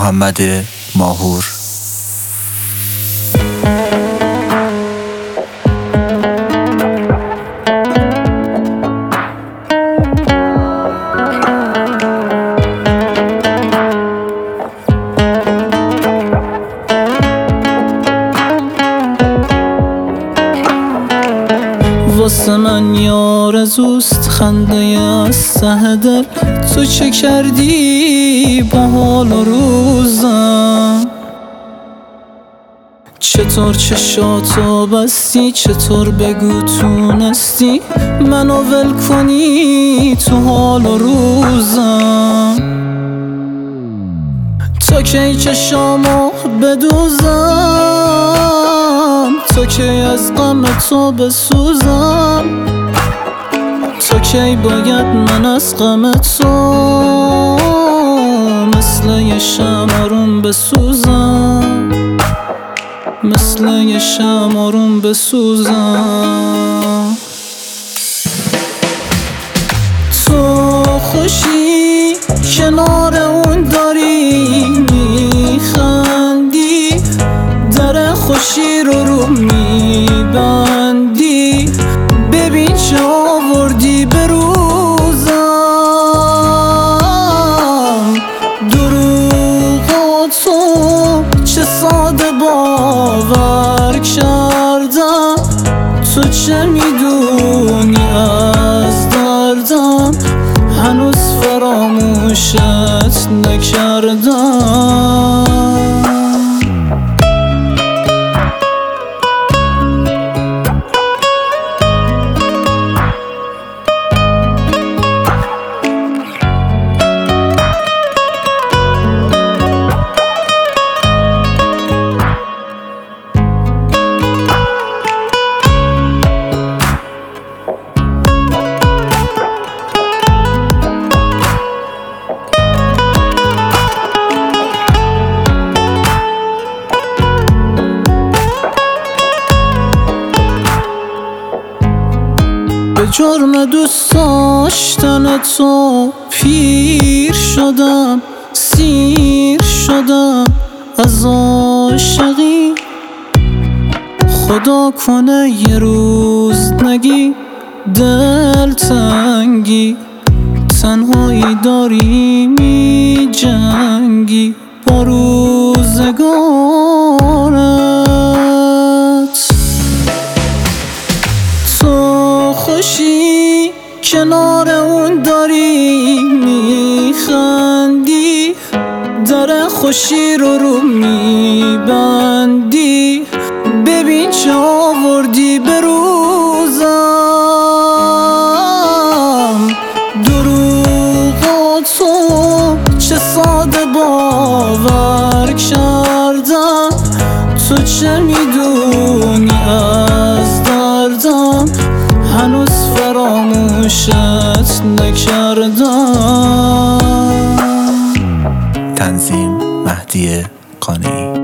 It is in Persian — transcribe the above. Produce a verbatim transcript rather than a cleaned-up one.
محمد ماهور. واسه من یار آرزوست خنده از ته دل. تو چه کردی با حال و روزم؟ چطور چشاتو بستی؟ چطور بگو تونستی منو ول کنی تو حال و روزم؟ تو کی چشامو بدوزم؟ تو کی از غم تو بسوزم؟ تو کی باید من از غم تو مثل یه شمع آروم بسوزم؟ مثل یه شمع آروم بسوزم؟ تو خوشی کنار اون داری میخندی، در خوشی رو رو میبندی. ببین چه آوردی به روزم، دروغ تو چه ساده باور کردم. تو چه میدونی از دردم؟ هنوز فراموشت نکردم. به جرم دوست داشتن تو پیر شدم، سیر شدم از عاشقی. خدا کنه یه روز نگی دل تنگی، تنهایی داری می جنگی با روزگارت. تو خوشی کنار اون داری میخندی، در خوشی رو رو میبندی. ببین چه آوردی به روزم، دروغ تو چه ساده باور کردم. تو چه میدونی از دردم؟ هنوز فراموشت نکردم. تنظیم مهدی قانی.